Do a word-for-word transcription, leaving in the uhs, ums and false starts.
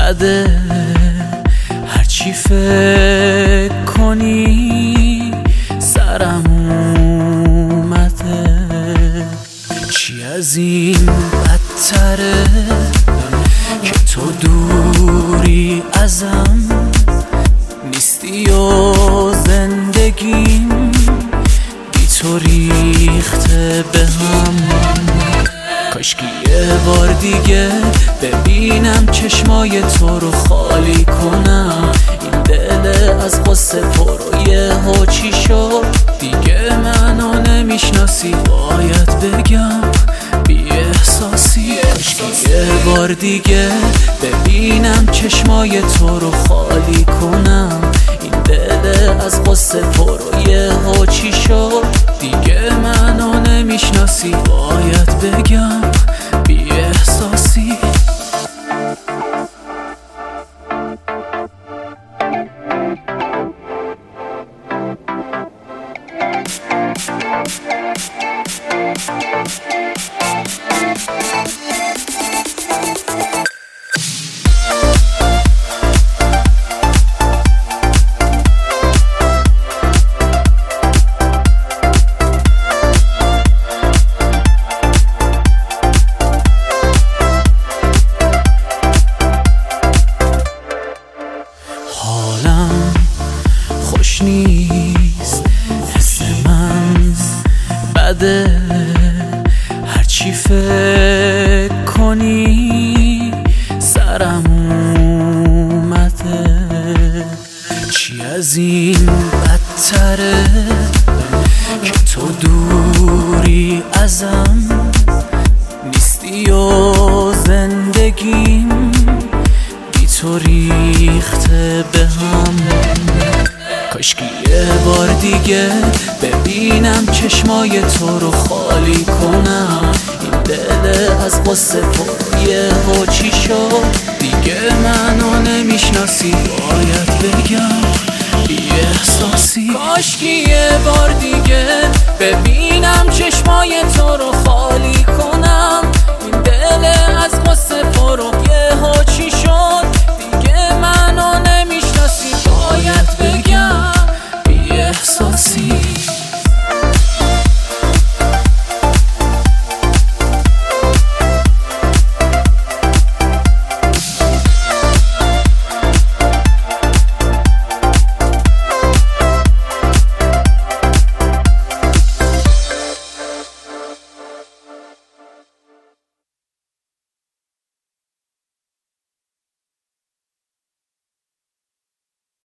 بده هرچی فکر کنی سرم اومده. چی از این بدتره که تو دوری ازم نیستی و زندگیم بی تو ریخته به هم. کاشکی یه بار دیگه ببینم چشمای تو رو خالی کنم. این دل از قصه پر یه ها چی شد دیگه منو نمیشناسی باید بگم بی احساسی. کاشکی یه بار دیگه ببینم چشمای تو رو خالی کنم. این دل از قصه پر یه ها چی شد دیگه منو نمیشناسی باید بگم بی احساسی. حالم خوش نیست، حس من بده هرچی فکر کنی سرم اومده. چی از این بدتره که تو دوری ازم نیستی و زندگیم بی تو ریخته به هم. کاشکی یه بار دیگه ببینم چشمای تو رو خالی کنم. این دل از قصه پر یه ها چی شد دیگه منو نمیشناسی باید بگم بی احساسی. کاشکی یه بار دیگه ببینم چشمای تو رو خالی کنم. این دل از قصه پر